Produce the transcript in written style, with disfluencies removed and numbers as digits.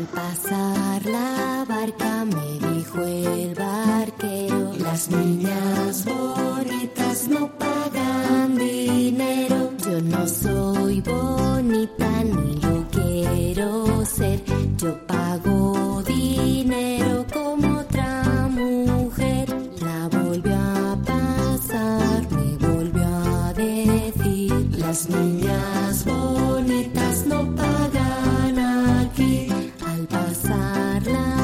Al pasar la barca me dijo el barquero: las niñas bonitas no pagan dinero. Yo no soy bonita ni lo quiero ser. Yo pago dinero como otra mujer. La volvió a pasar, me volvió a decir: las niñas bonitas no pagan aquí. Al pasar la